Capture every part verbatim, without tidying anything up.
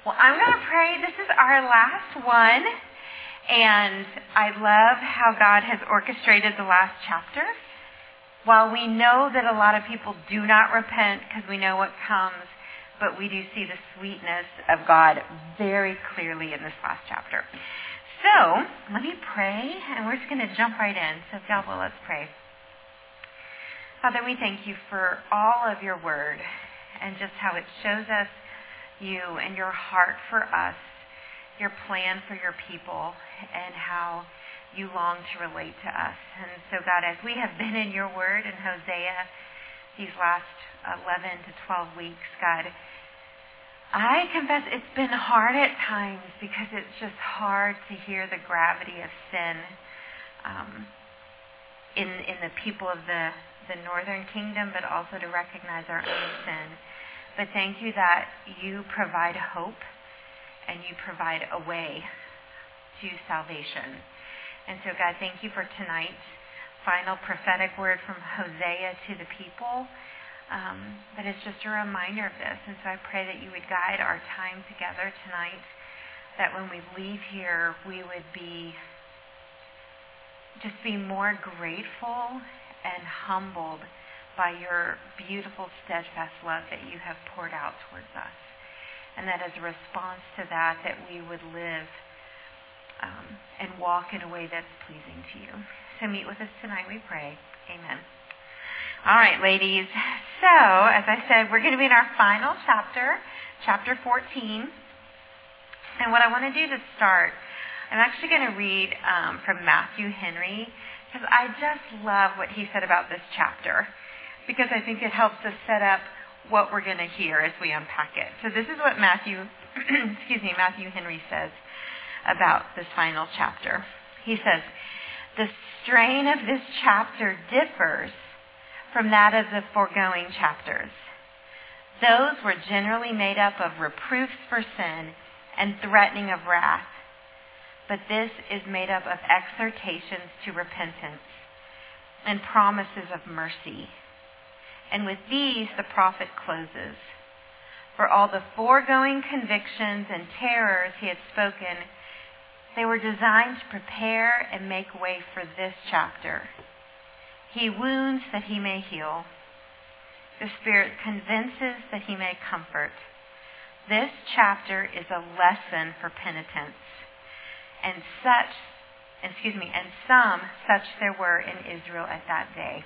Well, I'm going to pray. This is our last one. And I love how God has orchestrated the last chapter. While we know that a lot of people do not repent because we know what comes, but we do see the sweetness of God very clearly in this last chapter. So, let me pray, and we're just going to jump right in. So, God, well, let's pray. Father, we thank you for all of your word and just how it shows us you and your heart for us, your plan for your people, and how you long to relate to us. And so, God, as we have been in your word in Hosea these last eleven to twelve weeks, God, I confess it's been hard at times because it's just hard to hear the gravity of sin um, in in the people of the, the northern kingdom, but also to recognize our own sin. But thank you that you provide hope and you provide a way to salvation. And so, God, thank you for tonight's final prophetic word from Hosea to the people. Um, but it's just a reminder of this. And so I pray that you would guide our time together tonight, that when we leave here, we would be just be more grateful and humbled by your beautiful, steadfast love that you have poured out towards us. And that as a response to that, that we would live um, and walk in a way that's pleasing to you. So meet with us tonight, we pray. Amen. All right, ladies. So, as I said, we're going to be in our final chapter, chapter fourteen. And what I want to do to start, I'm actually going to read um, from Matthew Henry, because I just love what he said about this chapter, because I think it helps us set up what we're going to hear as we unpack it. So this is what Matthew, excuse me, Matthew Henry says about this final chapter. He says, "The strain of this chapter differs from that of the foregoing chapters. Those were generally made up of reproofs for sin and threatening of wrath. But this is made up of exhortations to repentance and promises of mercy. And with these the prophet closes. For all the foregoing convictions and terrors he had spoken, they were designed to prepare and make way for this chapter. He wounds that he may heal. The Spirit convinces that he may comfort. This chapter is a lesson for penitence. And such, excuse me, and some such there were in Israel at that day.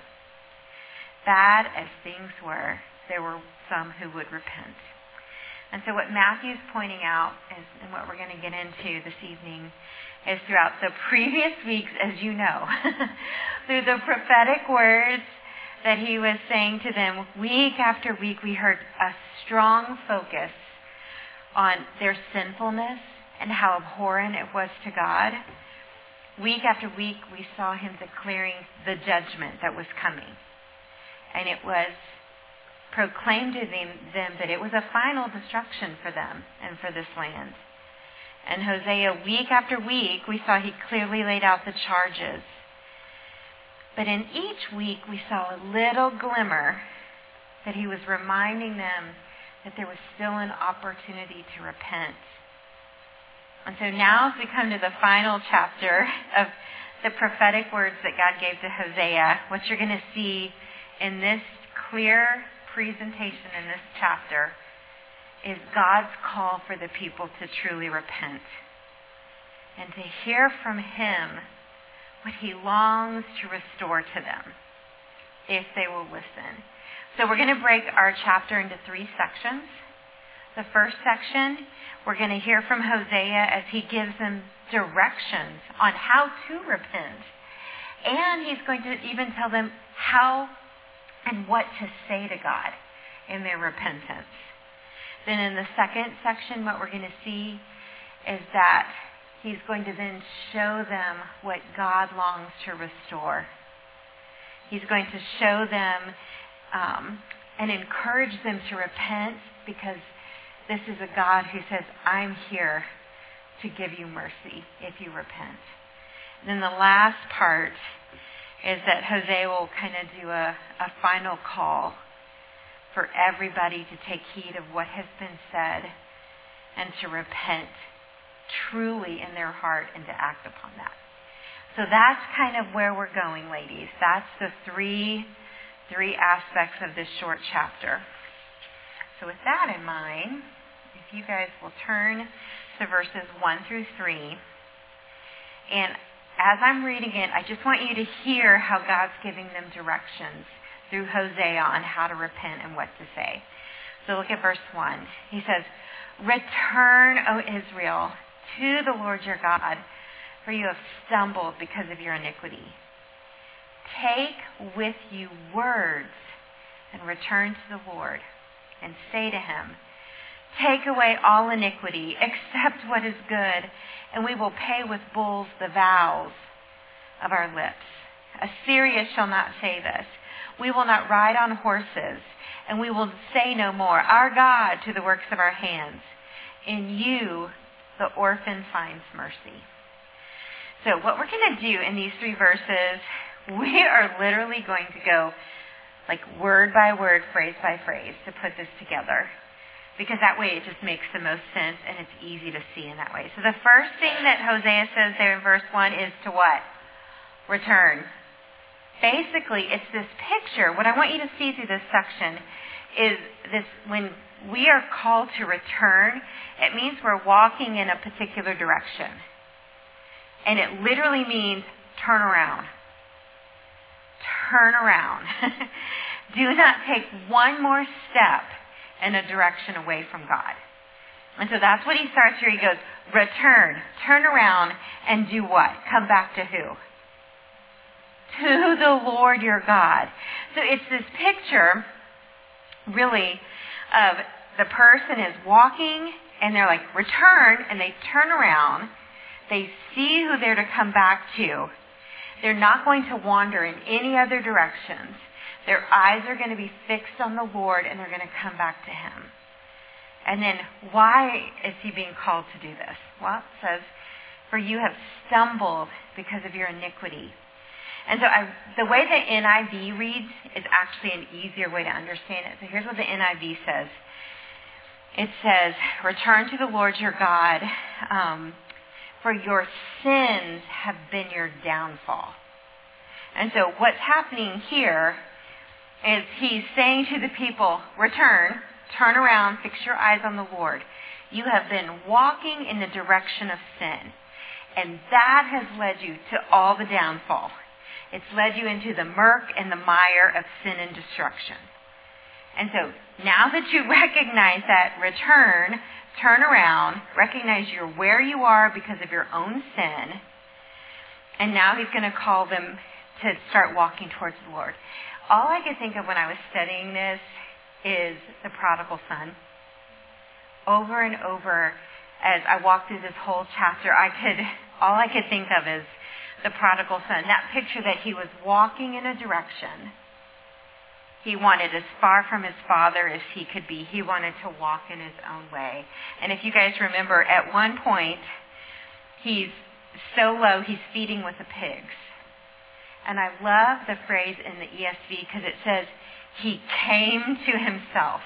Bad as things were, there were some who would repent." And so what Matthew's pointing out is, and what we're going to get into this evening, is throughout the previous weeks, as you know, through the prophetic words that he was saying to them, week after week we heard a strong focus on their sinfulness and how abhorrent it was to God. Week after week we saw him declaring the judgment that was coming. And it was proclaimed to them, them that it was a final destruction for them and for this land. And Hosea, week after week, we saw he clearly laid out the charges. But in each week, we saw a little glimmer that he was reminding them that there was still an opportunity to repent. And so now as we come to the final chapter of the prophetic words that God gave to Hosea, what you're going to see in this clear presentation in this chapter is God's call for the people to truly repent and to hear from him what he longs to restore to them if they will listen. So we're going to break our chapter into three sections. The first section, we're going to hear from Hosea as he gives them directions on how to repent. And he's going to even tell them how and what to say to God in their repentance. Then in the second section, what we're going to see is that he's going to then show them what God longs to restore. He's going to show them um, and encourage them to repent, because this is a God who says, I'm here to give you mercy if you repent. And then the last part is that Hosea will kind of do a, a final call for everybody to take heed of what has been said and to repent truly in their heart and to act upon that. So that's kind of where we're going, ladies. That's the three, three aspects of this short chapter. So with that in mind, if you guys will turn to verses one through three, and as I'm reading it, I just want you to hear how God's giving them directions through Hosea on how to repent and what to say. So look at verse one. He says, "Return, O Israel, to the Lord your God, for you have stumbled because of your iniquity. Take with you words and return to the Lord and say to him, take away all iniquity, accept what is good, and we will pay with bulls the vows of our lips. Assyria shall not say this. We will not ride on horses, and we will say no more, our God, to the works of our hands. In you the orphan finds mercy." So what we're going to do in these three verses, we are literally going to go like word by word, phrase by phrase to put this together. Because that way it just makes the most sense and it's easy to see in that way. So the first thing that Hosea says there in verse one is to what? Return. Basically, it's this picture. What I want you to see through this section is this: when we are called to return, it means we're walking in a particular direction. And it literally means turn around. Turn around. Do not take one more step in a direction away from God. And so that's what he starts here. He goes, return, turn around, and do what? Come back to who? To the Lord your God. So it's this picture, really, of the person is walking, and they're like, return, and they turn around. They see who they're to come back to. They're not going to wander in any other directions. Their eyes are going to be fixed on the Lord, and they're going to come back to him. And then why is he being called to do this? Well, it says, for you have stumbled because of your iniquity. And so I, the way the N I V reads is actually an easier way to understand it. So here's what the N I V says. It says, return to the Lord your God, um, for your sins have been your downfall. And so what's happening here is he's saying to the people, return, turn around, fix your eyes on the Lord. You have been walking in the direction of sin. And that has led you to all the downfall. It's led you into the murk and the mire of sin and destruction. And so now that you recognize that, return, turn around, recognize you're where you are because of your own sin. And now he's going to call them to start walking towards the Lord. All I could think of when I was studying this is the prodigal son. Over and over, as I walked through this whole chapter, I could, all I could think of is the prodigal son. That picture that he was walking in a direction. He wanted as far from his father as he could be. He wanted to walk in his own way. And if you guys remember, at one point, he's so low, he's feeding with the pigs. And I love the phrase in the E S V because it says, he came to himself.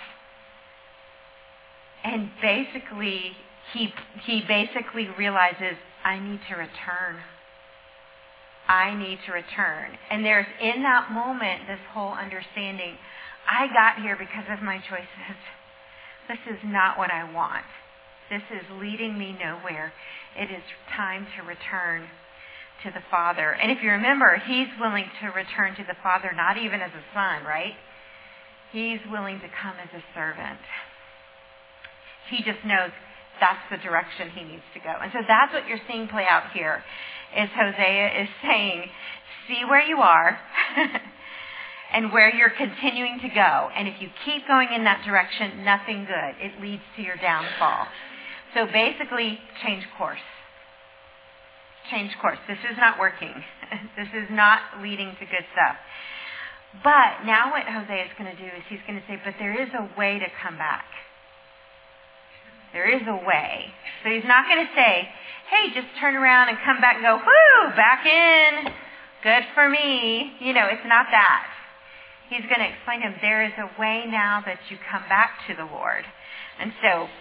And basically, he he basically realizes, I need to return. I need to return. And there's in that moment this whole understanding, I got here because of my choices. This is not what I want. This is leading me nowhere. It is time to return to the Father. And if you remember, he's willing to return to the Father, not even as a son, right? He's willing to come as a servant. He just knows that's the direction he needs to go. And so that's what you're seeing play out here, is Hosea is saying, see where you are and where you're continuing to go. And if you keep going in that direction, nothing good. It leads to your downfall. So basically, change course. Change course. This is not working. This is not leading to good stuff. But now what Hosea is going to do is he's going to say, but there is a way to come back. There is a way. So he's not going to say, hey, just turn around and come back and go, whoo, back in. Good for me. You know, it's not that. He's going to explain to him, there is a way now that you come back to the Lord. And so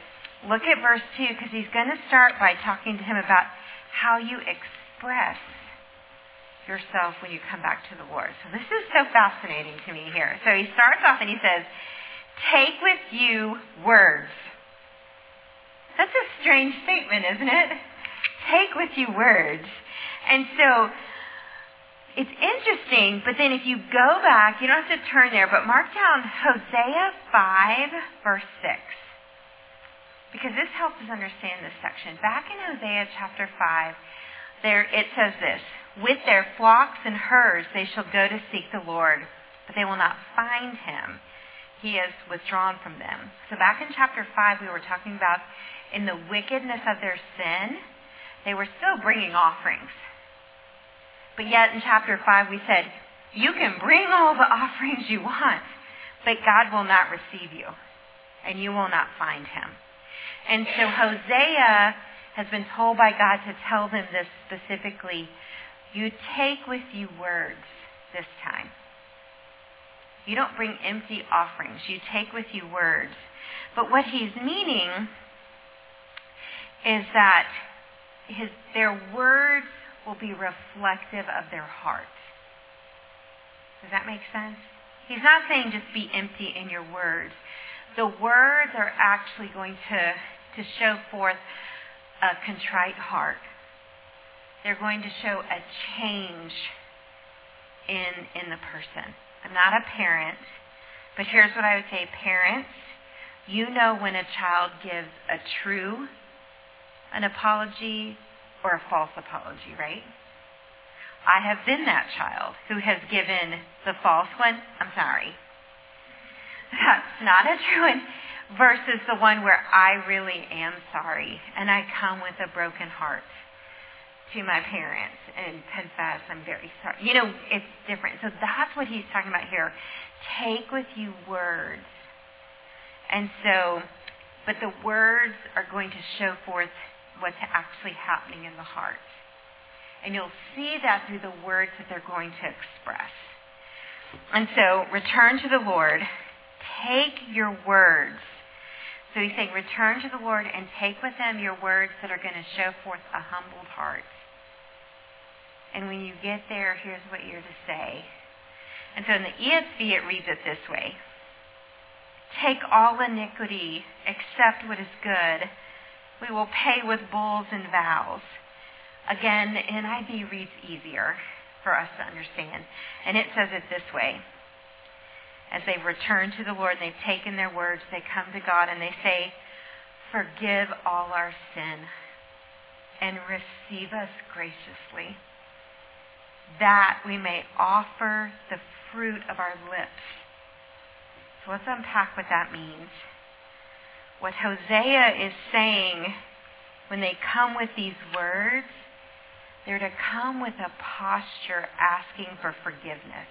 look at verse two, because he's going to start by talking to him about how you express yourself when you come back to the Lord. So this is so fascinating to me here. So he starts off and he says, take with you words. That's a strange statement, isn't it? Take with you words. And so it's interesting, but then if you go back, you don't have to turn there, but mark down Hosea five, verse six. Because this helps us understand this section. Back in Hosea chapter five, there it says this, with their flocks and herds they shall go to seek the Lord, but they will not find him. He is withdrawn from them. So back in chapter five, we were talking about in the wickedness of their sin, they were still bringing offerings. But yet in chapter five, we said, you can bring all the offerings you want, but God will not receive you, and you will not find him. And so Hosea has been told by God to tell them this specifically. You take with you words this time. You don't bring empty offerings. You take with you words. But what he's meaning is that his, their words will be reflective of their heart. Does that make sense? He's not saying just be empty in your words. The words are actually going to, to show forth a contrite heart. They're going to show a change in, in the person. I'm not a parent, but here's what I would say. Parents, you know when a child gives a true, an apology, or a false apology, right? I have been that child who has given the false one. I'm sorry. That's not a true one. Versus the one where I really am sorry. And I come with a broken heart to my parents and confess I'm very sorry. You know, it's different. So that's what he's talking about here. Take with you words. And so, but the words are going to show forth what's actually happening in the heart. And you'll see that through the words that they're going to express. And so, return to the Lord. Take your words. So he's saying, return to the Lord and take with them your words that are going to show forth a humbled heart. And when you get there, here's what you're to say. And so in the E S V, it reads it this way. Take all iniquity, accept what is good. We will pay with bulls and vows. Again, the N I V reads easier for us to understand. And it says it this way. As they've returned to the Lord and they've taken their words, they come to God and they say, forgive all our sin and receive us graciously, that we may offer the fruit of our lips. So let's unpack what that means. What Hosea is saying when they come with these words, they're to come with a posture asking for forgiveness.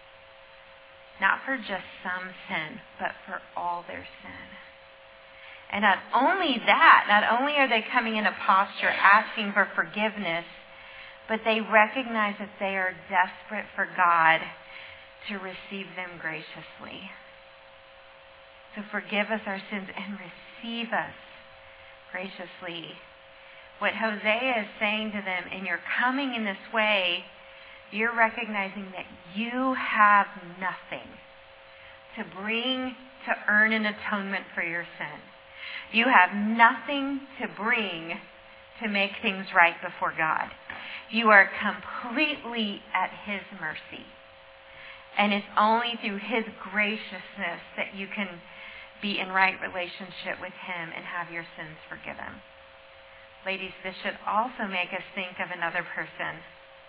Not for just some sin, but for all their sin. And not only that, not only are they coming in a posture asking for forgiveness, but they recognize that they are desperate for God to receive them graciously. So forgive us our sins and receive us graciously. What Hosea is saying to them, and you're coming in this way, you're recognizing that you have nothing to bring to earn an atonement for your sin. You have nothing to bring to make things right before God. You are completely at his mercy. And it's only through his graciousness that you can be in right relationship with him and have your sins forgiven. Ladies, this should also make us think of another person.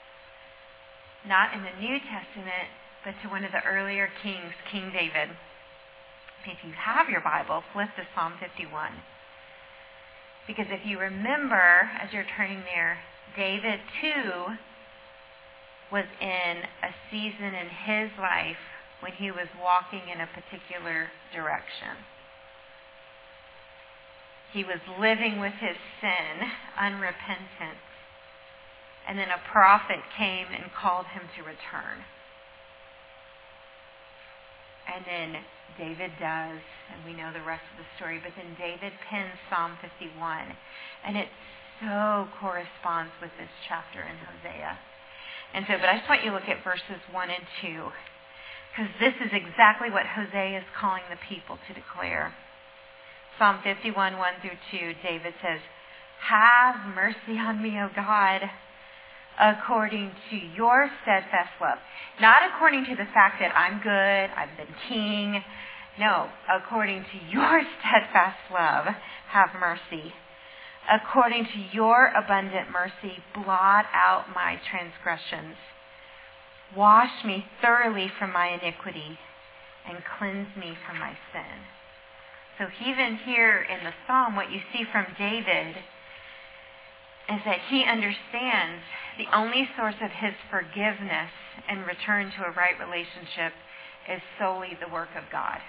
Not in the New Testament, but to one of the earlier kings, King David. If you have your Bible, flip to Psalm fifty-one. Because if you remember, as you're turning there, David too was in a season in his life when he was walking in a particular direction. He was living with his sin, unrepentant. And then a prophet came and called him to return. And then David does, and we know the rest of the story, but then David pens Psalm fifty-one, and it so corresponds with this chapter in Hosea. And so, but I just want you to look at verses one and two, because this is exactly what Hosea is calling the people to declare. Psalm fifty-one, one through two, David says, "Have mercy on me, O God, according to your steadfast love." Not according to the fact that I'm good, I've been king. No, according to your steadfast love, have mercy. According to your abundant mercy, blot out my transgressions. Wash me thoroughly from my iniquity and cleanse me from my sin. So even here in the psalm, what you see from David is that he understands the only source of his forgiveness and return to a right relationship is solely the work of God.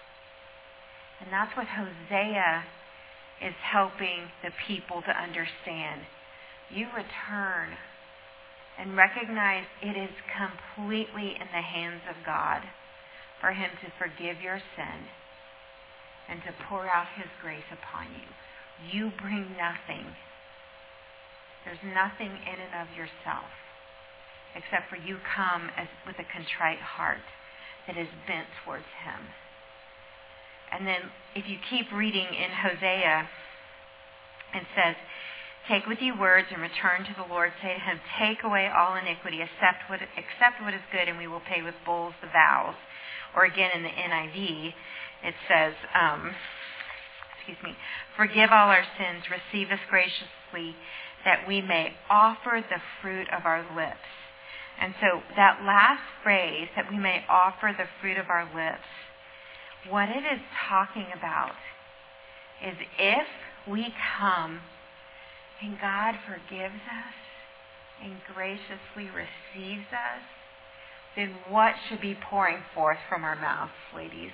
And that's what Hosea is helping the people to understand. You return and recognize it is completely in the hands of God for him to forgive your sin and to pour out his grace upon you. You bring nothing. There's nothing in and of yourself except for you come as with a contrite heart that is bent towards him. And then if you keep reading in Hosea, it says, "Take with you words and return to the Lord. Say to him, take away all iniquity, accept what, accept what is good, and we will pay with bulls the vows." Or again in the N I V, it says, um, excuse me, "Forgive all our sins, receive us graciously, that we may offer the fruit of our lips." And so that last phrase, that we may offer the fruit of our lips, what it is talking about is if we come and God forgives us and graciously receives us, then what should be pouring forth from our mouths, ladies?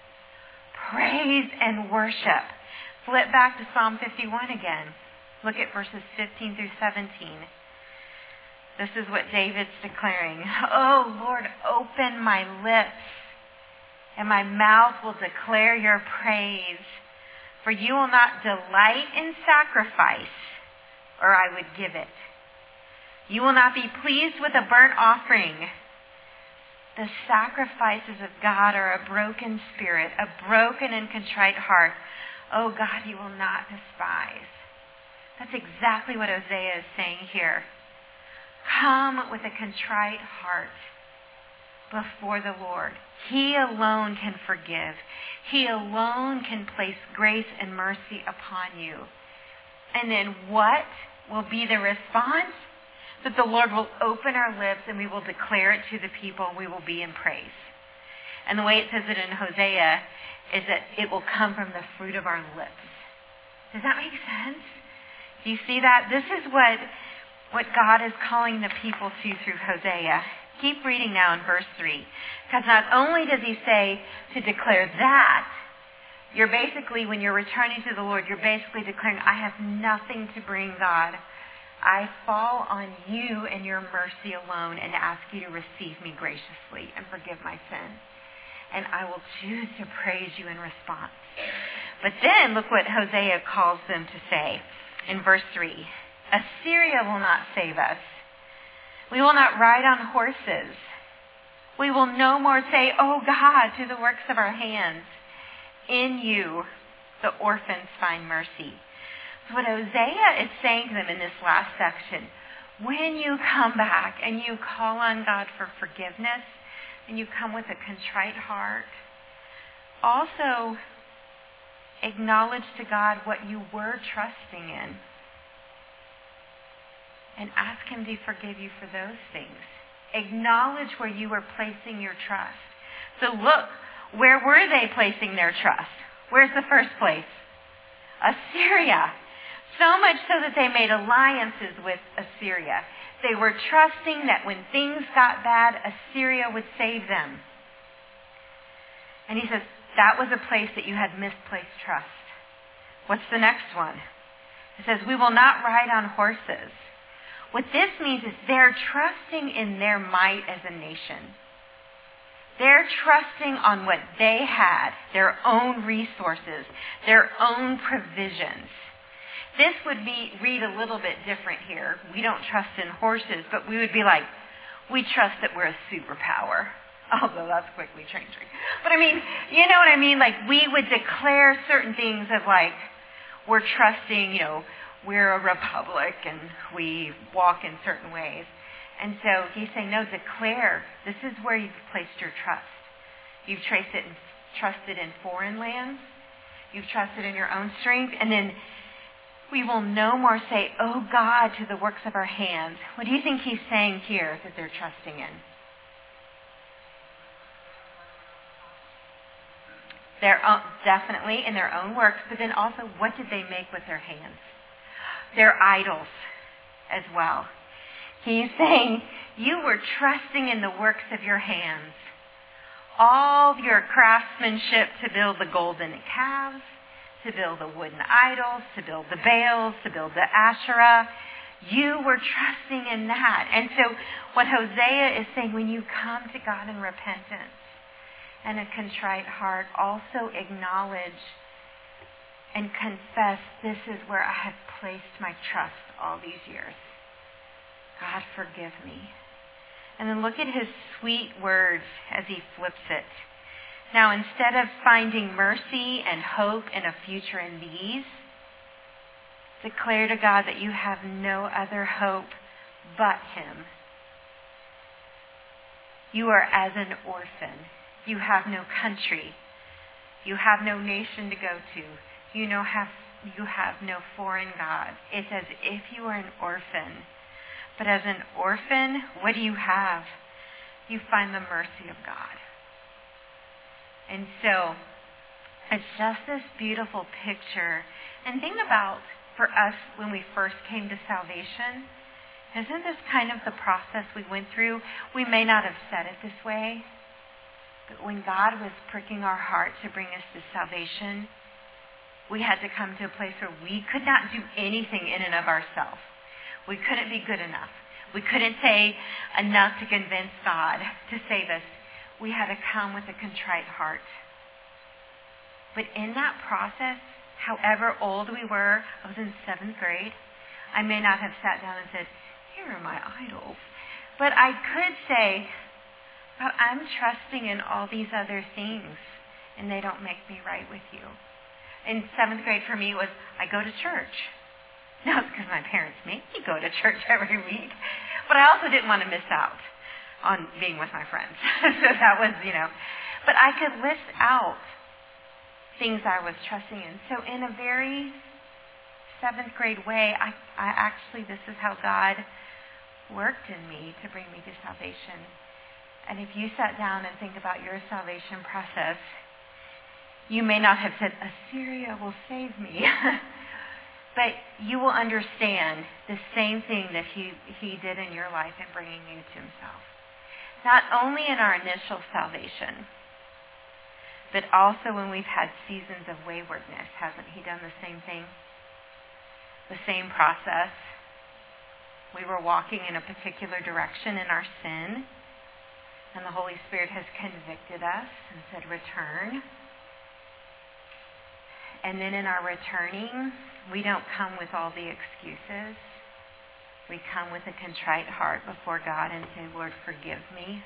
Praise and worship. Flip back to Psalm fifty-one again. Look at verses fifteen through seventeen. This is what David's declaring. "Oh Lord, open my lips, and my mouth will declare your praise. For you will not delight in sacrifice, or I would give it. You will not be pleased with a burnt offering." The sacrifices of God are a broken spirit, a broken and contrite heart. Oh God, you will not despise. That's exactly what Hosea is saying here. Come with a contrite heart before the Lord. He alone can forgive. He alone can place grace and mercy upon you. And then what will be the response? That the Lord will open our lips and we will declare it to the people and we will be in praise. And the way it says it in Hosea is that it will come from the fruit of our lips. Does that make sense? Do you see that? This is what, what God is calling the people to through Hosea. Keep reading now in verse three. Because not only does he say to declare that, you're basically, when you're returning to the Lord, you're basically declaring, I have nothing to bring, God. I fall on you and your mercy alone and ask you to receive me graciously and forgive my sin. And I will choose to praise you in response. But then look what Hosea calls them to say in verse three. Assyria will not save us. We will not ride on horses. We will no more say, oh God, to the works of our hands. In you, the orphans find mercy. So what Hosea is saying to them in this last section, when you come back and you call on God for forgiveness and you come with a contrite heart, also acknowledge to God what you were trusting in and ask Him to forgive you for those things. Acknowledge where you were placing your trust. So look, where were they placing their trust? Where's the first place? Assyria. So much so that they made alliances with Assyria. They were trusting that when things got bad, Assyria would save them. And he says, that was a place that you had misplaced trust. What's the next one? It says, we will not ride on horses. What this means is they're trusting in their might as a nation. They're trusting on what they had, their own resources, their own provisions. This would be read a little bit different here. We don't trust in horses, but we would be like, we trust that we're a superpower. Although that's quickly changing. But I mean, you know what I mean? Like, we would declare certain things of like, we're trusting, you know, we're a republic and we walk in certain ways. And so he's saying, no, declare. This is where you've placed your trust. You've traced it, trusted in foreign lands. You've trusted in your own strength. And then we will no more say, oh God, to the works of our hands. What do you think he's saying here that they're trusting in? They're definitely in their own works, but then also, what did they make with their hands? Their idols as well. He's saying, you were trusting in the works of your hands. All of your craftsmanship to build the golden calves, to build the wooden idols, to build the Baals, to build the Asherah. You were trusting in that. And so what Hosea is saying, when you come to God in repentance and a contrite heart, also acknowledge and confess, this is where I have placed my trust all these years. God, forgive me. And then look at his sweet words as he flips it. Now, instead of finding mercy and hope and a future in these, declare to God that you have no other hope but him. You are as an orphan. You have no country. You have no nation to go to. You know have you have no foreign God. It's as if you are an orphan. But as an orphan, what do you have? You find the mercy of God. And so, it's just this beautiful picture. And think about, for us, when we first came to salvation, isn't this kind of the process we went through? We may not have said it this way, but when God was pricking our heart to bring us to salvation, we had to come to a place where we could not do anything in and of ourselves. We couldn't be good enough. We couldn't say enough to convince God to save us. We had to come with a contrite heart. But in that process, however old we were, I was in seventh grade, I may not have sat down and said, here are my idols. But I could say, oh, I'm trusting in all these other things, and they don't make me right with you. In seventh grade for me was, I go to church. No, it's because my parents made me go to church every week. But I also didn't want to miss out on being with my friends. So that was, you know. But I could list out things I was trusting in. So in a very seventh grade way, I, I actually, this is how God worked in me to bring me to salvation. And if you sat down and think about your salvation process, you may not have said, Assyria will save me. But you will understand the same thing that he, he did in your life in bringing you to himself. Not only in our initial salvation, but also when we've had seasons of waywardness. Hasn't he done the same thing? The same process. We were walking in a particular direction in our sin, and the Holy Spirit has convicted us and said, return. And then in our returning, we don't come with all the excuses. We come with a contrite heart before God and say, Lord, forgive me.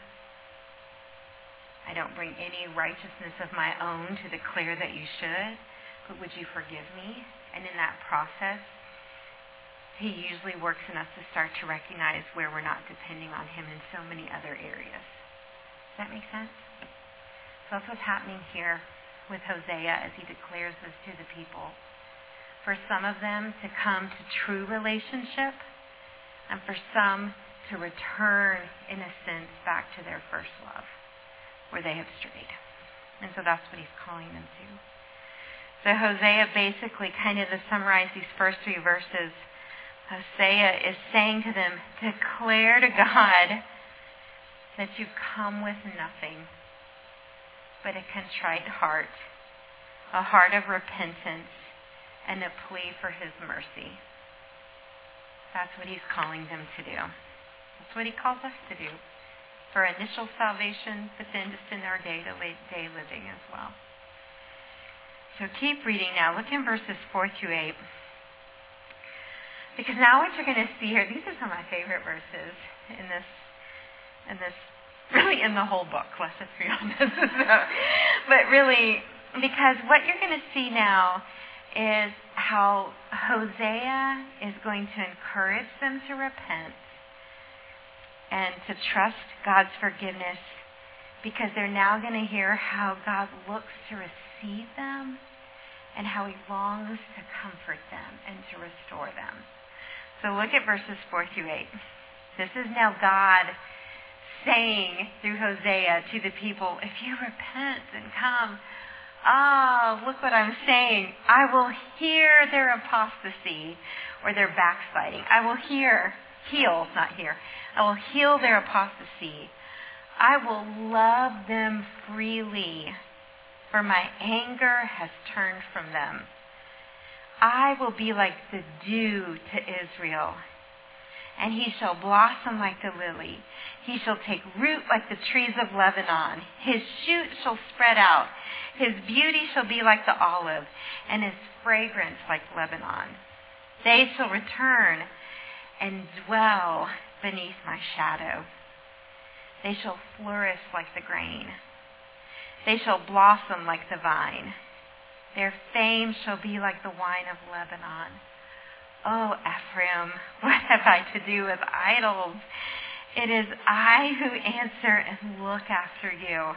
I don't bring any righteousness of my own to declare that you should, but would you forgive me? And in that process, he usually works in us to start to recognize where we're not depending on him in so many other areas. Does that make sense? So that's what's happening here with Hosea as he declares this to the people. For some of them to come to true relationship, and for some to return, in a sense, back to their first love, where they have strayed. And so that's what he's calling them to. So Hosea basically, kind of to summarize these first three verses, Hosea is saying to them, declare to God that you come with nothing but a contrite heart, a heart of repentance, and a plea for his mercy. That's what he's calling them to do. That's what he calls us to do. for initial salvation, but then just in our day-to-day living as well. So keep reading now. Look in verses four through eight. Because now what you're going to see here, these are some of my favorite verses in this, in this, really in the whole book, let's just be honest. so, but really, because what you're going to see now is how Hosea is going to encourage them to repent and to trust God's forgiveness, because they're now going to hear how God looks to receive them and how he longs to comfort them and to restore them. So look at verses four through eight. This is now God saying through Hosea to the people, if you repent and come, ah, look what I'm saying. I will hear their apostasy or their backsliding. I will hear, heal, not hear. I will heal their apostasy. I will love them freely, for my anger has turned from them. I will be like the dew to Israel, and he shall blossom like the lily. He shall take root like the trees of Lebanon. His shoot shall spread out. His beauty shall be like the olive, and his fragrance like Lebanon. They shall return and dwell beneath my shadow. They shall flourish like the grain. They shall blossom like the vine. Their fame shall be like the wine of Lebanon. Oh, Ephraim, what have I to do with idols? It is I who answer and look after you.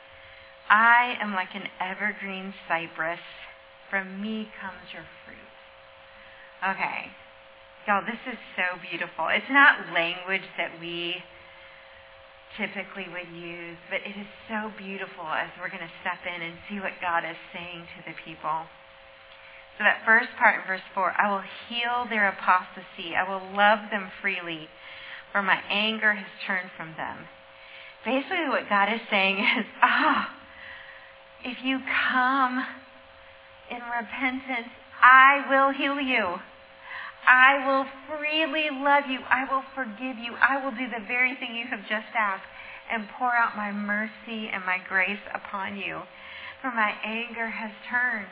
I am like an evergreen cypress. From me comes your fruit. Okay. Y'all, this is so beautiful. It's not language that we typically would use, but it is so beautiful as we're going to step in and see what God is saying to the people. So that first part in verse four, I will heal their apostasy. I will love them freely, for my anger has turned from them. Basically what God is saying is, ah, oh, if you come in repentance, I will heal you. I will freely love you. I will forgive you. I will do the very thing you have just asked and pour out my mercy and my grace upon you. For my anger has turned.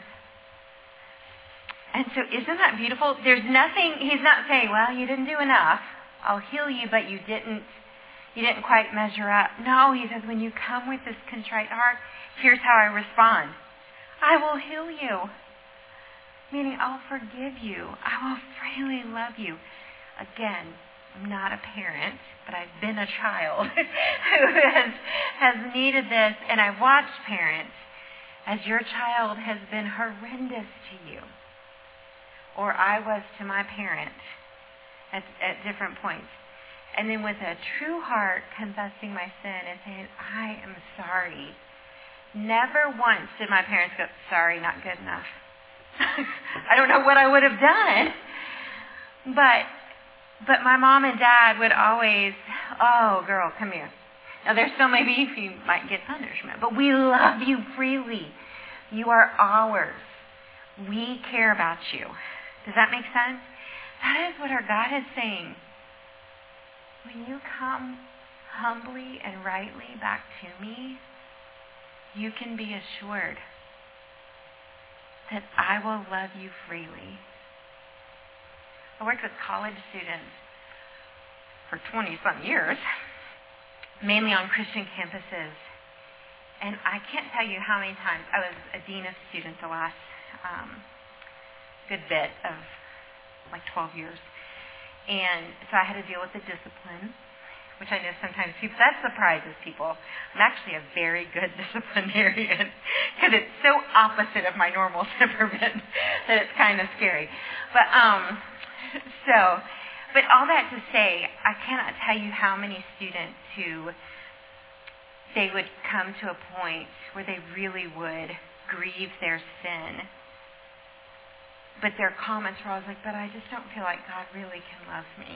And so isn't that beautiful? There's nothing, he's not saying, well, you didn't do enough. I'll heal you, but you didn't, you didn't quite measure up. No, he says, when you come with this contrite heart, here's how I respond. I will heal you. Meaning, I'll forgive you. I will freely love you. Again, I'm not a parent, but I've been a child who has, has needed this. And I've watched parents as your child has been horrendous to you. Or I was to my parent at, at different points. And then with a true heart confessing my sin and saying, I am sorry. Never once did my parents go, sorry, not good enough. I don't know what I would have done. But but my mom and dad would always, oh, girl, come here. Now, there's still maybe you might get punishment, but we love you freely. You are ours. We care about you. Does that make sense? That is what our God is saying. When you come humbly and rightly back to me, you can be assured that I will love you freely. I worked with college students for twenty-some years, mainly on Christian campuses. And I can't tell you how many times I was a dean of students the last um, good bit of like twelve years. And so I had to deal with the discipline, which I know sometimes people, that surprises people. I'm actually a very good disciplinarian because it's so opposite of my normal temperament that it's kind of scary. But, um, so, but all that to say, I cannot tell you how many students who they would come to a point where they really would grieve their sin. But their comments were always like, but I just don't feel like God really can love me.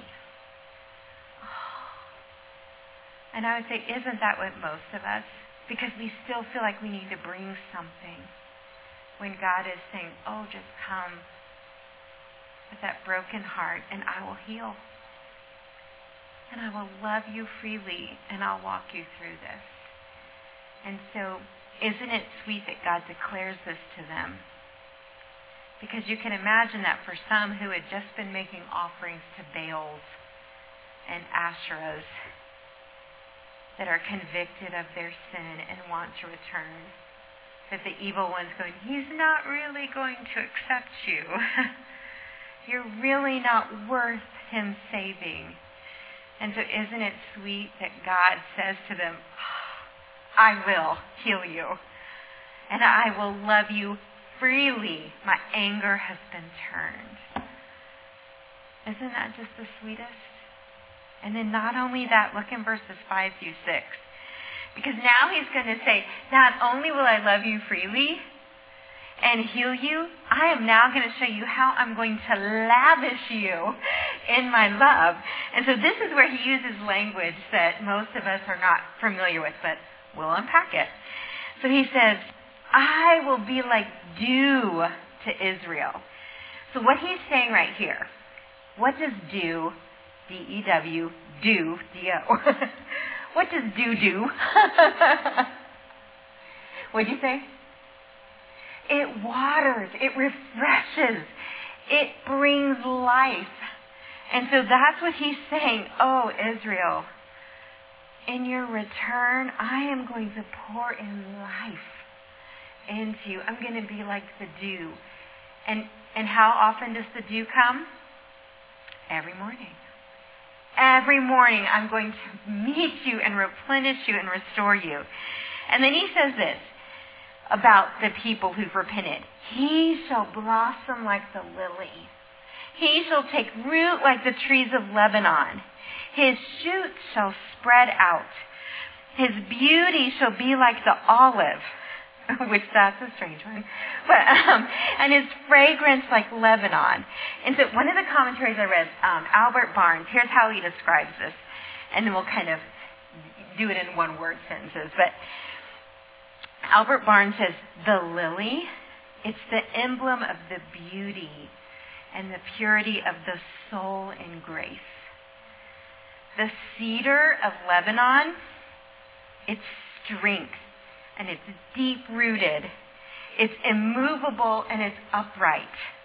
And I would say, isn't that what most of us? Because we still feel like we need to bring something. When God is saying, oh, just come with that broken heart and I will heal. and I will love you freely, and I'll walk you through this. And so, isn't it sweet that God declares this to them? Because you can imagine that for some who had just been making offerings to Baals and Asherahs, that are convicted of their sin and want to return, that the evil one's going, he's not really going to accept you. You're really not worth him saving. And so isn't it sweet that God says to them, I will heal you, and I will love you freely. My anger has been turned. Isn't that just the sweetest? And then not only that, look in verses five through six. Because now he's going to say, not only will I love you freely and heal you, I am now going to show you how I'm going to lavish you in my love. And so this is where he uses language that most of us are not familiar with, but we'll unpack it. So he says, I will be like dew to Israel. So what he's saying right here, what does dew, D E W, do, D O. What does dew do? What'd you say? It waters, it refreshes, it brings life. And so that's what he's saying. Oh, Israel, in your return, I am going to pour in life into you. I'm going to be like the dew. And and how often does the dew come? Every morning. Every morning I'm going to meet you and replenish you and restore you. And then he says this about the people who've repented. He shall blossom like the lily. He shall take root like the trees of Lebanon. His shoots shall spread out. His beauty shall be like the olive, which that's a strange one, but um, and his fragrance like Lebanon. And so one of the commentaries I read, um, Albert Barnes, here's how he describes this, and then we'll kind of do it in one word sentences. But Albert Barnes says, the lily, it's the emblem of the beauty and the purity of the soul in grace. The cedar of Lebanon, it's strength. And it's deep-rooted. It's immovable and it's upright.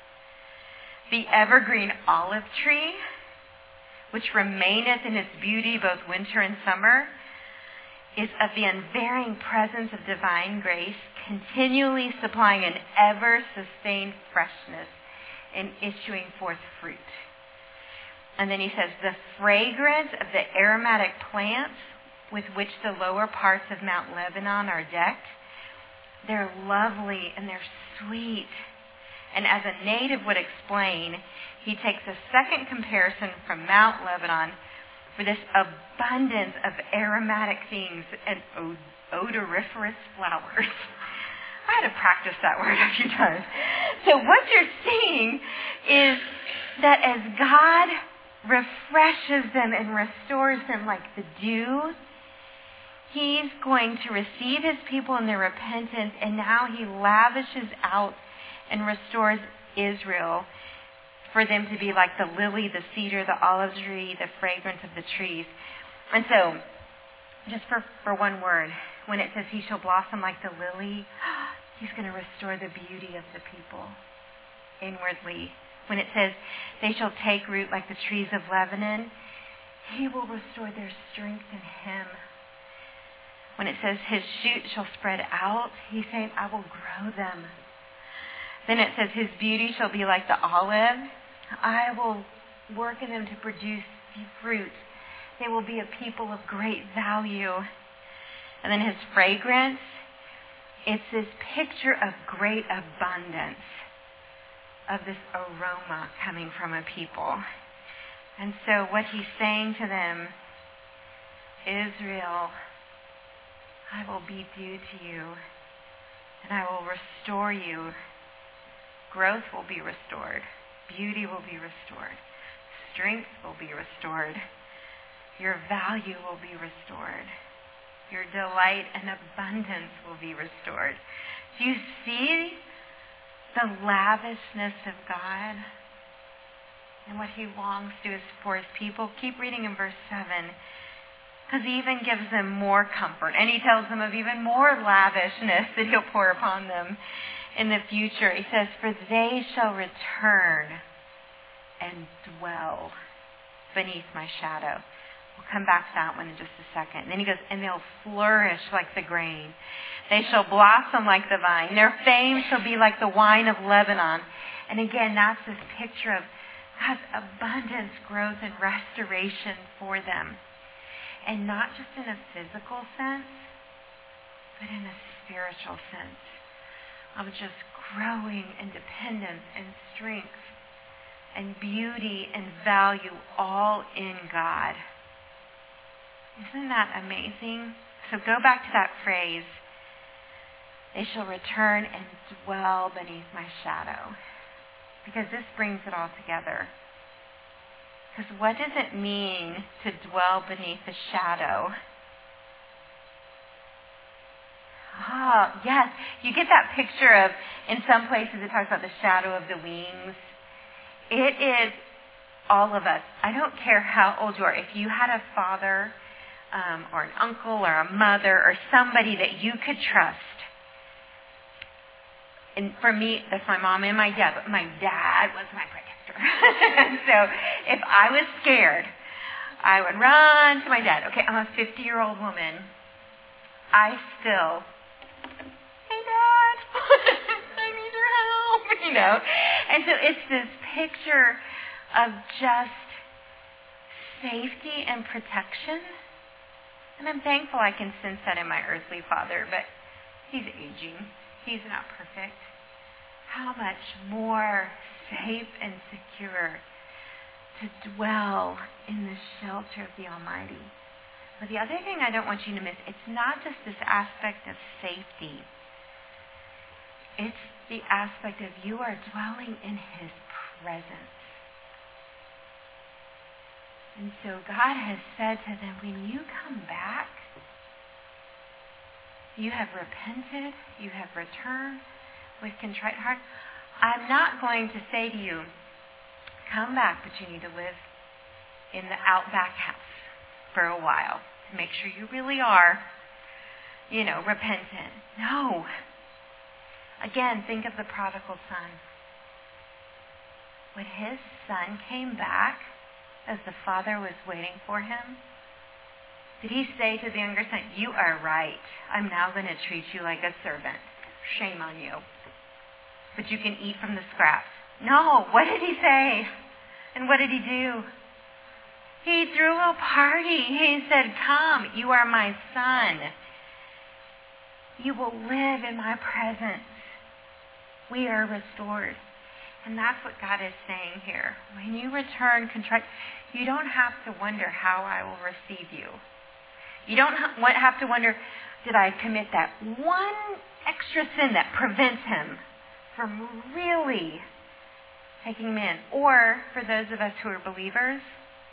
The evergreen olive tree, which remaineth in its beauty both winter and summer, is of the unvarying presence of divine grace, continually supplying an ever-sustained freshness and issuing forth fruit. And then he says, the fragrance of the aromatic plants with which the lower parts of Mount Lebanon are decked, they're lovely and they're sweet. And as a native would explain, he takes a second comparison from Mount Lebanon for this abundance of aromatic things and odoriferous flowers. I had to practice that word a few times. So what you're seeing is that as God refreshes them and restores them like the dew, He's going to receive his people in their repentance, and now he lavishes out and restores Israel for them to be like the lily, the cedar, the olive tree, the fragrance of the trees. And so, just for, for one word, when it says he shall blossom like the lily, he's going to restore the beauty of the people inwardly. When it says they shall take root like the trees of Lebanon, he will restore their strength in him. When it says his shoot shall spread out, he's saying, I will grow them. Then it says his beauty shall be like the olive. I will work in them to produce fruit. They will be a people of great value. And then his fragrance, it's this picture of great abundance, of this aroma coming from a people. And so what he's saying to them, Israel, I will be dew to you, and I will restore you. Growth will be restored. Beauty will be restored. Strength will be restored. Your value will be restored. Your delight and abundance will be restored. Do you see the lavishness of God? and what he longs to do is for his people. Keep reading in verse seven, because he even gives them more comfort, and he tells them of even more lavishness that he'll pour upon them in the future. He says, for they shall return and dwell beneath my shadow. We'll come back to that one in just a second. And then he goes, and they'll flourish like the grain. They shall blossom like the vine. Their fame shall be like the wine of Lebanon. And again, that's this picture of God's abundance, growth, and restoration for them. And not just in a physical sense, but in a spiritual sense of just growing independence and strength and beauty and value all in God. Isn't that amazing? So go back to that phrase, they shall return and dwell beneath my shadow. Because this brings it all together. Because what does it mean to dwell beneath the shadow? Ah, yes. You get that picture of, in some places it talks about the shadow of the wings. It is all of us. I don't care how old you are. If you had a father um, or an uncle or a mother or somebody that you could trust. And for me, that's my mom and my dad, but my dad was my protector. So if I was scared, I would run to my dad. Okay, I'm a fifty-year-old woman. I still, hey, Dad, I need your help, you know. And so it's this picture of just safety and protection. And I'm thankful I can sense that in my earthly father, but he's aging. He's not perfect. How much more safe and secure to dwell in the shelter of the Almighty. But the other thing I don't want you to miss, it's not just this aspect of safety. It's the aspect of you are dwelling in His presence. And so God has said to them, when you come back, you have repented, you have returned with contrite heart. I'm not going to say to you, come back, but you need to live in the outback house for a while to make sure you really are, you know, repentant. No. Again, think of the prodigal son. When his son came back, as the father was waiting for him, did he say to the younger son, you are right. I'm now going to treat you like a servant. Shame on you. But you can eat from the scraps. No. What did he say? And what did he do? He threw a party. He said, come, you are my son. You will live in my presence. We are restored. And that's what God is saying here. When you return contrite, you don't have to wonder how I will receive you. You don't have to wonder, did I commit that one extra sin that prevents him from really taking me in? Or, for those of us who are believers,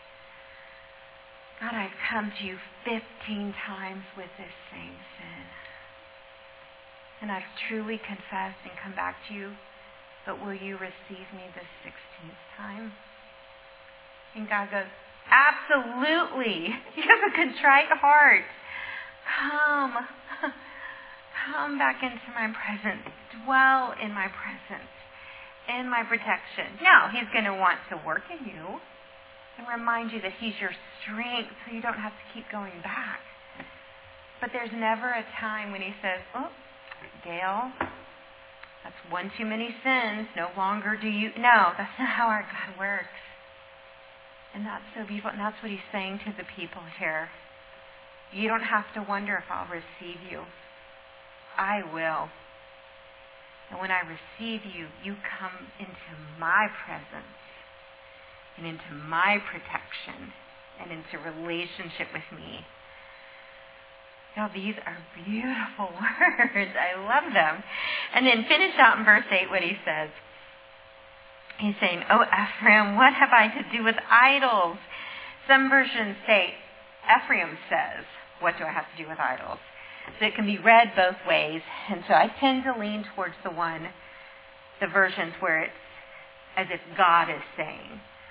God, I've come to you fifteen times with this same sin. And I've truly confessed and come back to you, but will you receive me the sixteenth time? And God goes, absolutely. You have a contrite heart. Come. Come back into my presence. Dwell in my presence. In my protection. Now, He's going to want to work in you and remind you that He's your strength so you don't have to keep going back. But there's never a time when He says, oh, Gail, that's one too many sins. No longer do you... No, that's not how our God works. And that's so beautiful. And that's what He's saying to the people here. You don't have to wonder if I'll receive you. I will. And when I receive you, you come into my presence and into my protection and into relationship with me. Now, these are beautiful words. I love them. And then finish out in verse eight what he says. He's saying, oh, Ephraim, what have I to do with idols? Some versions say, Ephraim says, what do I have to do with idols? So it can be read both ways. And so I tend to lean towards the one, the versions where it's as if God is saying.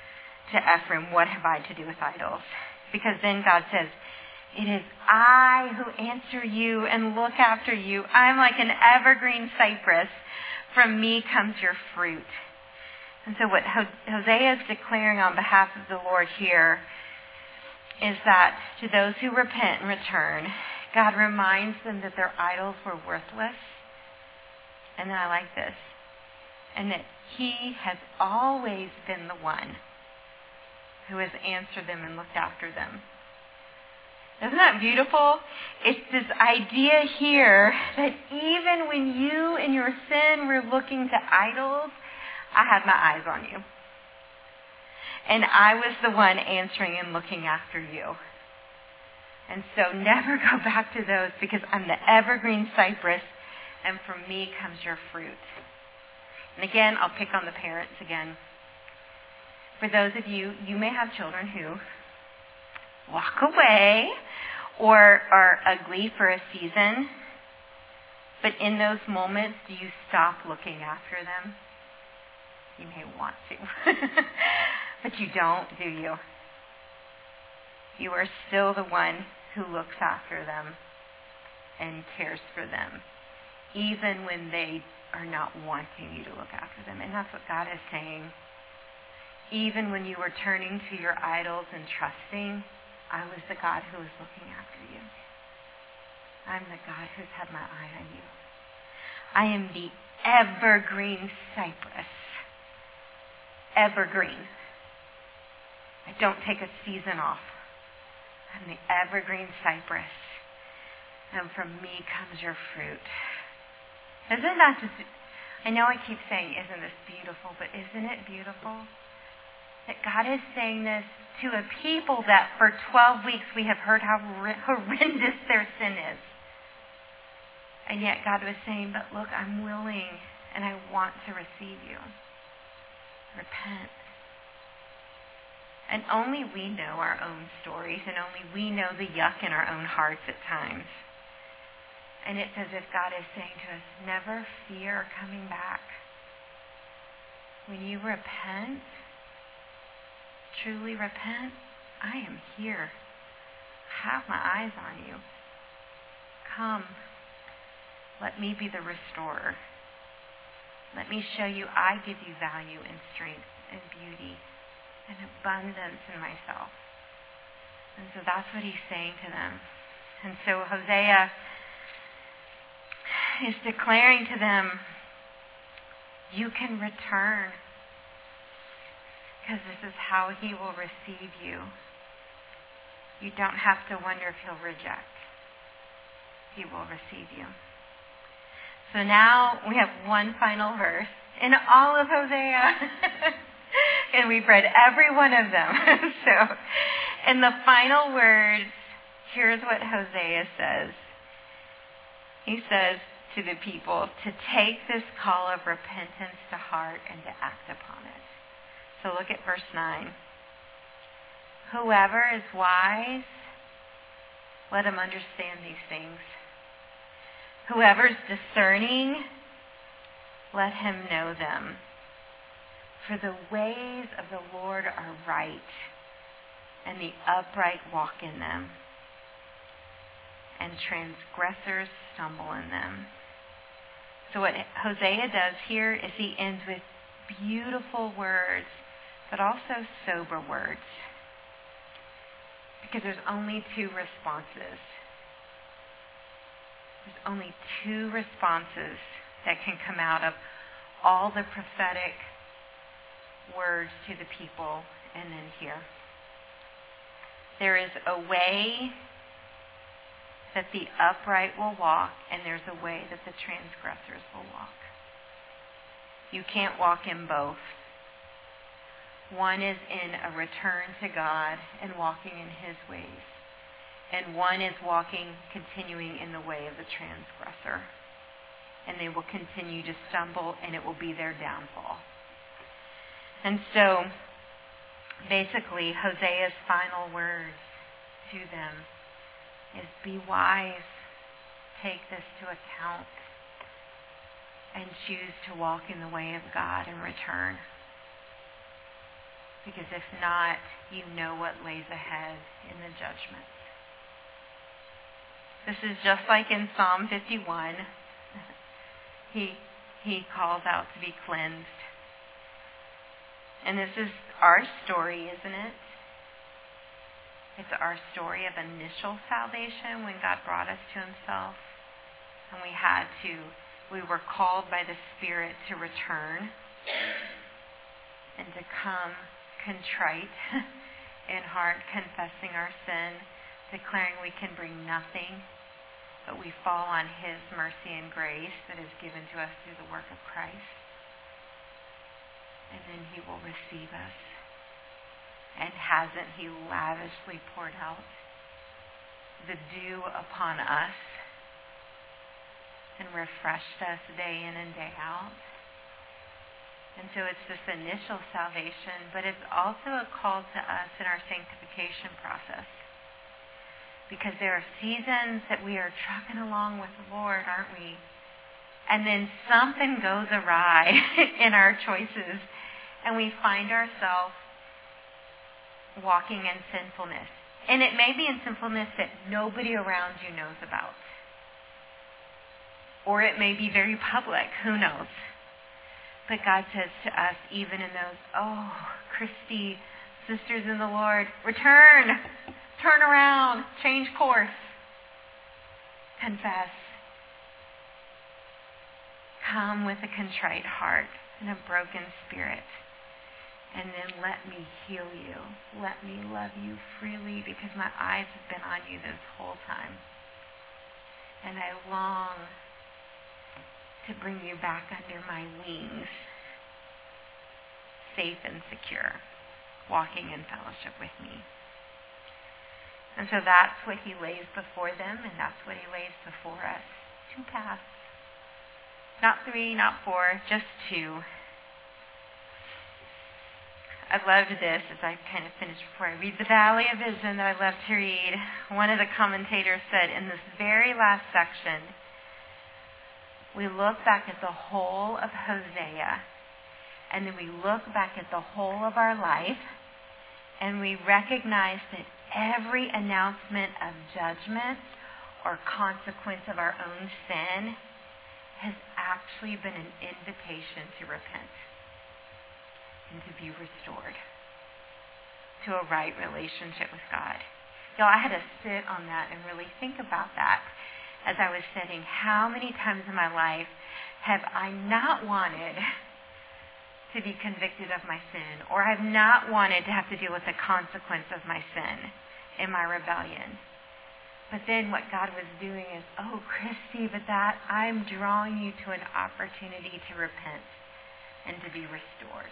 to Ephraim, what have I to do with idols? Because then God says, it is I who answer you and look after you. I'm like an evergreen cypress. From me comes your fruit. And so what Hosea is declaring on behalf of the Lord here is that to those who repent and return, God reminds them that their idols were worthless. And then I like this. And that He has always been the one who has answered them and looked after them. Isn't that beautiful? It's this idea here that even when you in your sin were looking to idols, I had my eyes on you. And I was the one answering and looking after you. And so never go back to those, because I'm the evergreen cypress, and from me comes your fruit. And again, I'll pick on the parents again. For those of you, you may have children who walk away or are ugly for a season. But in those moments, do you stop looking after them? You may want to. But you don't, do you? You are still the one who looks after them and cares for them, even when they are not wanting you to look after them. And that's what God is saying. Even when you were turning to your idols and trusting, I was the God who was looking after you. I'm the God who's had my eye on you. I am the evergreen cypress. Evergreen. I don't take a season off. I'm the evergreen cypress. And from me comes your fruit. Isn't that just, I know I keep saying, isn't this beautiful, but isn't it beautiful? That God is saying this to a people that for twelve weeks we have heard how horrendous their sin is. And yet God was saying, but look, I'm willing and I want to receive you. Repent. And only we know our own stories, and only we know the yuck in our own hearts at times. And it's as if God is saying to us, never fear coming back. When you repent, truly repent, I am here. I have my eyes on you. Come. Let me be the restorer. Let me show you I give you value and strength and beauty and abundance in myself. And so that's what he's saying to them. And so Hosea is declaring to them, you can return, because this is how he will receive you. You don't have to wonder if he'll reject. He will receive you. So now we have one final verse in all of Hosea. And we've read every one of them. So in the final words, here's what Hosea says. He says to the people to take this call of repentance to heart and to act upon it. So look at verse nine. Whoever is wise, let him understand these things. Whoever's discerning, let him know them. For the ways of the Lord are right, and the upright walk in them, and transgressors stumble in them. So what Hosea does here is he ends with beautiful words, but also sober words. Because there's only two responses. There's only two responses that can come out of all the prophetic words to the people and then here. There is a way that the upright will walk, and there's a way that the transgressors will walk. You can't walk in both. One is in a return to God and walking in his ways. And one is walking, continuing in the way of the transgressor. And they will continue to stumble, and it will be their downfall. And so, basically, Hosea's final words to them is be wise, take this to account, and choose to walk in the way of God and return. Because if not, you know what lays ahead in the judgment. This is just like in Psalm fifty-one. He, he calls out to be cleansed. And this is our story, isn't it? It's our story of initial salvation when God brought us to himself. And we had to, we were called by the Spirit to return and to come contrite in heart, confessing our sin, declaring we can bring nothing, but we fall on his mercy and grace that is given to us through the work of Christ. And then he will receive us. And hasn't he lavishly poured out the dew upon us and refreshed us day in and day out? And so it's this initial salvation, but it's also a call to us in our sanctification process. Because there are seasons that we are trucking along with the Lord, aren't we? And then something goes awry in our choices, and we find ourselves walking in sinfulness. And it may be in sinfulness that nobody around you knows about. Or it may be very public, who knows? But God says to us, even in those, oh, Christy, sisters in the Lord, return, turn around, change course, confess. Come with a contrite heart and a broken spirit. And then let me heal you. Let me love you freely because my eyes have been on you this whole time. And I long to bring you back under my wings, safe and secure, walking in fellowship with me. And so that's what he lays before them, and that's what he lays before us. Two paths. Not three, not four, just two. I loved this as I kind of finished before I read the Valley of Vision that I love to read. One of the commentators said, in this very last section, we look back at the whole of Hosea, and then we look back at the whole of our life, and we recognize that every announcement of judgment or consequence of our own sin has actually been an invitation to repent and to be restored to a right relationship with God. Y'all, I had to sit on that and really think about that as I was sitting. How many times in my life have I not wanted to be convicted of my sin, or I've not wanted to have to deal with the consequence of my sin in my rebellion? But then what God was doing is, oh, Christy, but that I'm drawing you to an opportunity to repent and to be restored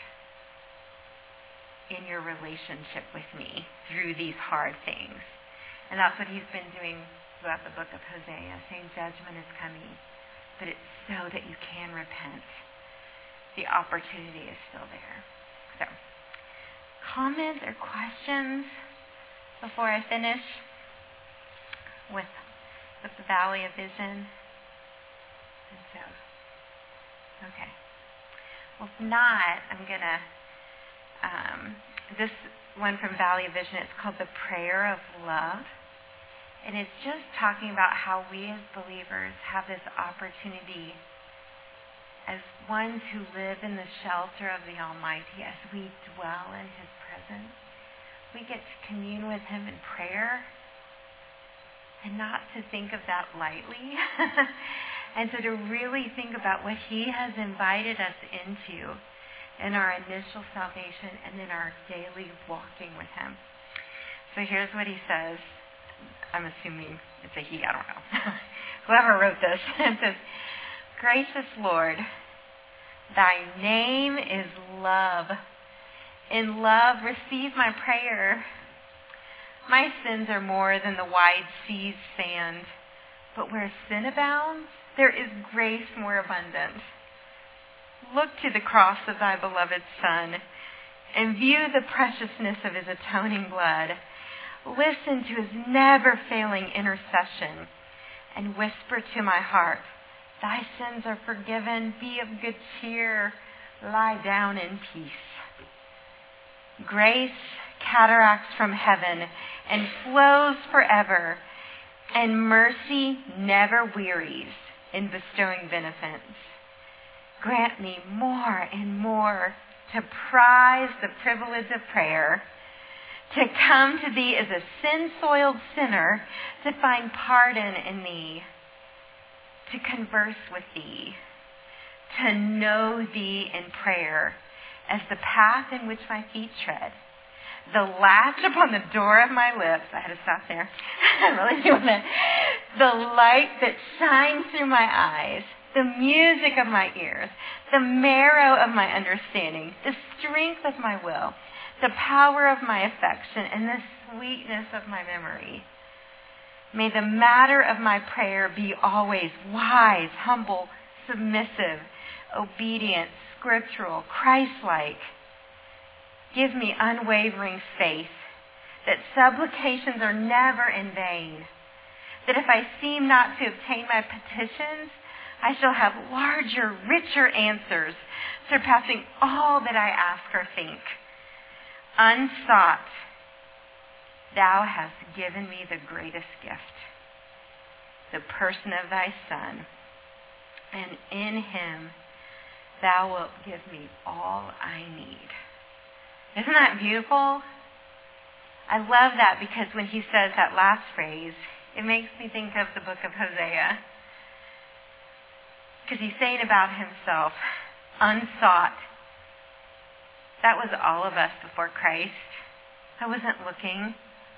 in your relationship with me through these hard things. And that's what he's been doing throughout the book of Hosea, saying judgment is coming, but it's so that you can repent. The opportunity is still there. So, comments or questions before I finish with, with the Valley of Vision? And so, okay. Well, if not, I'm going to Um, this one from Valley of Vision, it's called the Prayer of Love. And it's just talking about how we as believers have this opportunity as ones who live in the shelter of the Almighty, as we dwell in his presence. We get to commune with him in prayer and not to think of that lightly. And so to really think about what he has invited us into in our initial salvation and in our daily walking with him. So here's what he says. I'm assuming it's a he, I don't know. Whoever wrote this. It says, gracious Lord, thy name is love. In love, receive my prayer. My sins are more than the wide sea's sand, but where sin abounds, there is grace more abundant. Look to the cross of thy beloved Son and view the preciousness of his atoning blood. Listen to his never-failing intercession and whisper to my heart, thy sins are forgiven. Be of good cheer. Lie down in peace. Grace cataracts from heaven and flows forever, and mercy never wearies in bestowing benefits. Grant me more and more to prize the privilege of prayer, to come to thee as a sin-soiled sinner, to find pardon in thee, to converse with thee, to know thee in prayer as the path in which my feet tread, the latch upon the door of my lips. I had to stop there. I'm really doing it. The light that shines through my eyes, the music of my ears, the marrow of my understanding, the strength of my will, the power of my affection, and the sweetness of my memory. May the matter of my prayer be always wise, humble, submissive, obedient, scriptural, Christ-like. Give me unwavering faith that supplications are never in vain, that if I seem not to obtain my petitions, I shall have larger, richer answers, surpassing all that I ask or think. Unsought, thou hast given me the greatest gift, the person of thy Son, and in him thou wilt give me all I need. Isn't that beautiful? I love that because when he says that last phrase, it makes me think of the book of Hosea. Because he's saying about himself, unsought. That was all of us before Christ. I wasn't looking.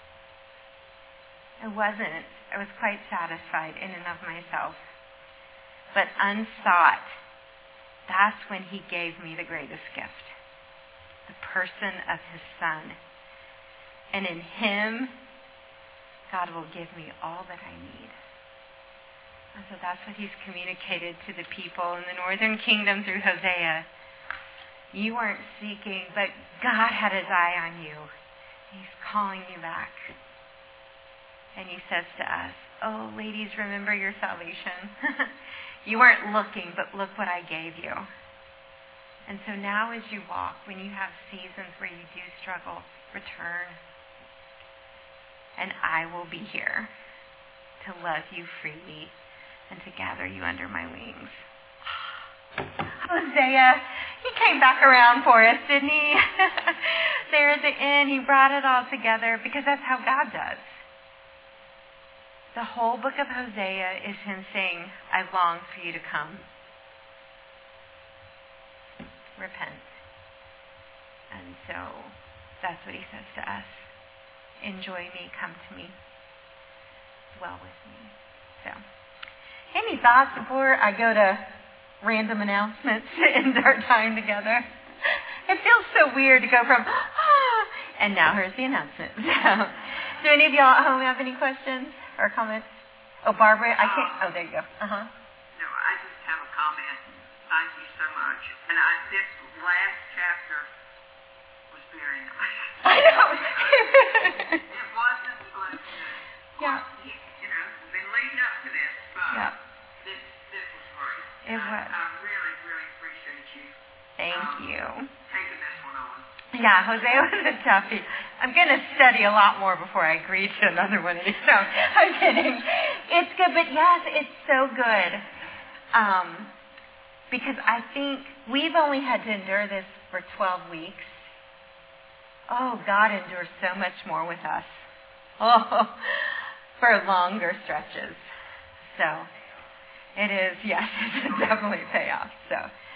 I wasn't. I was quite satisfied in and of myself. But unsought, that's when he gave me the greatest gift. The person of his Son. And in him, God will give me all that I need. And so that's what he's communicated to the people in the northern kingdom through Hosea. You weren't seeking, but God had his eye on you. He's calling you back. And he says to us, oh, ladies, remember your salvation. You weren't looking, but look what I gave you. And so now as you walk, when you have seasons where you do struggle, return. And I will be here to love you freely and to gather you under my wings. Hosea, he came back around for us, didn't he? There at the end, he brought it all together because that's how God does. The whole book of Hosea is him saying, I long for you to come. Repent. And so that's what he says to us. Enjoy me, come to me, dwell with me. So, any thoughts before I go to random announcements to end our time together? It feels so weird to go from, ah, and now here's the announcement. So, do any of y'all at home have any questions or comments? Oh, Barbara, I can't, oh, there you go. Uh-huh. No, I just have a comment. Thank you so much. And I, this last chapter was very nice. I know. It wasn't, but, uh, yeah. you, you know, been leading up to this, but yeah. this, this was great. It I, was. I really, really appreciate you. Thank um, you. Taking this one on. Yeah, Hosea was a toughie. I'm going to study a lot more before I agree to another one. No, I'm kidding. It's good, but yes, it's so good. Um, because I think we've only had to endure this for twelve weeks. Oh, God endures so much more with us. Oh, for longer stretches. So, it is, yes, it's definitely payoff. So,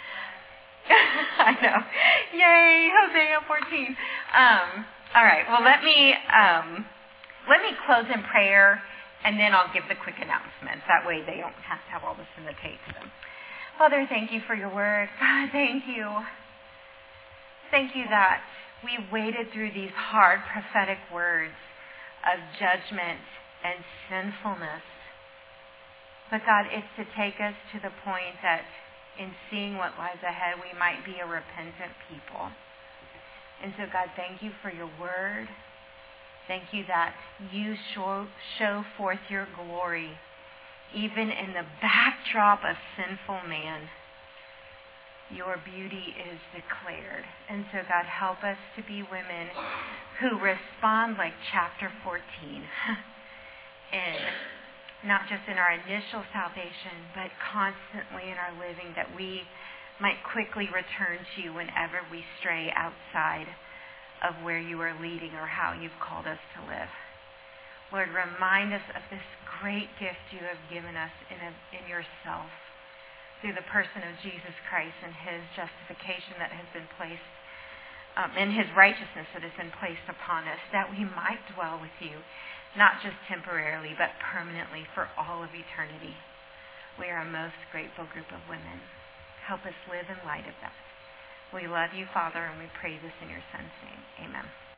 I know. Yay, Hosea fourteen. Um, all right, well, let me, um, let me close in prayer, and then I'll give the quick announcements. That way they don't have to have all this in the tape to them. Father, thank you for your word. God, thank you. Thank you that we waded through these hard prophetic words of judgment and sinfulness. But God, it's to take us to the point that in seeing what lies ahead, we might be a repentant people. And so, God, thank you for your word. Thank you that you show, show forth your glory even in the backdrop of sinful man. your beauty is declared. And so, God, help us to be women who respond like chapter fourteen. in not just in our initial salvation, but constantly in our living, that we might quickly return to you whenever we stray outside of where you are leading or how you've called us to live. Lord, remind us of this great gift you have given us in, a, in yourself through the person of Jesus Christ and his justification that has been placed, um, and his righteousness that has been placed upon us, that we might dwell with you, not just temporarily, but permanently for all of eternity. We are a most grateful group of women. Help us live in light of that. We love you, Father, and we pray this in your Son's name. Amen.